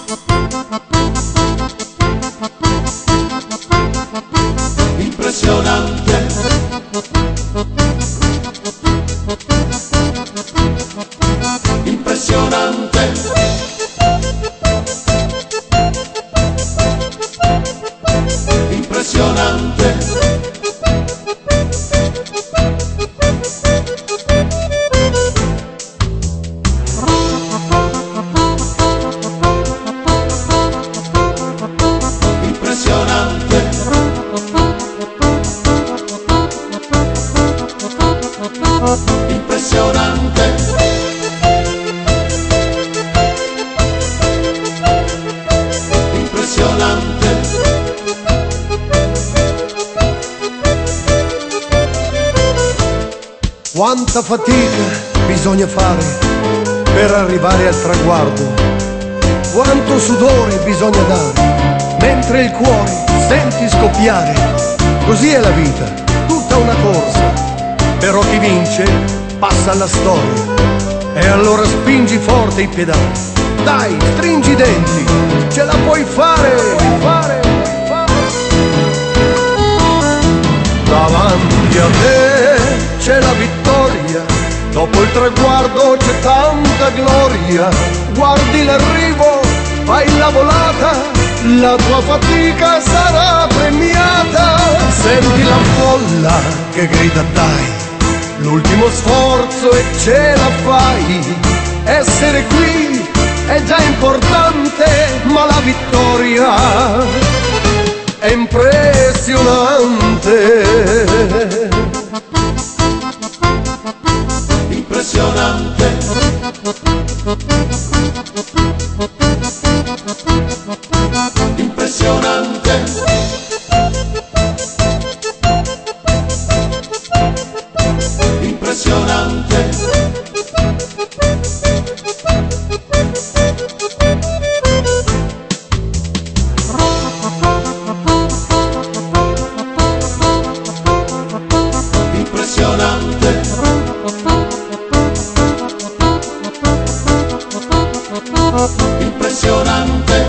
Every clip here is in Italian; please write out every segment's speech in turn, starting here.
impressionante, impressionante, impressionante. Impressionante, impressionante. Quanta fatica bisogna fare per arrivare al traguardo, quanto sudore bisogna dare, mentre il cuore senti scoppiare. Così è la vita, tutta una corsa, però chi vince passa alla storia. E allora spingi forte i pedali, dai, stringi i denti, ce la puoi fare. Davanti a te c'è la vittoria, dopo il traguardo c'è tanta gloria. Guardi l'arrivo, fai la volata, la tua fatica sarà premiata. Senti la folla che grida dai, l'ultimo sforzo e ce la fai. Essere qui è già importante, ma la vittoria è impressionante. Impressionante, impressionante, impressionante. Impressionante,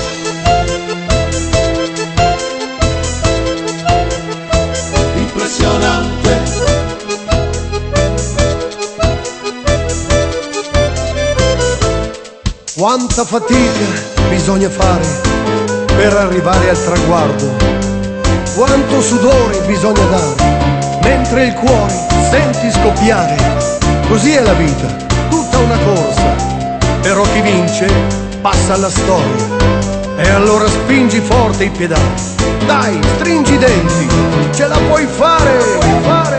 impressionante, Quanta fatica bisogna fare per arrivare al traguardo, quanto sudore bisogna dare, mentre il cuore senti scoppiare. Così è la vita, tutta una corsa, però chi vince passa alla storia. E allora spingi forte i pedali, dai, stringi i denti, ce la puoi fare.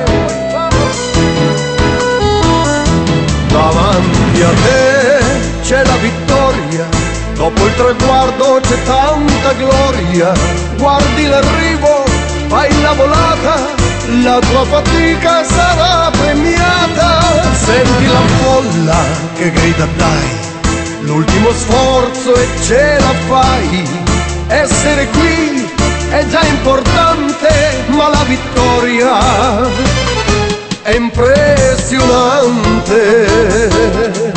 Davanti a te c'è la vittoria, dopo il traguardo c'è tanta gloria. Guardi l'arrivo, fai la volata, la tua fatica sarà premiata. Senti la folla che grida dai, l'ultimo sforzo e ce la fai. Essere qui è già importante, ma la vittoria è impressionante.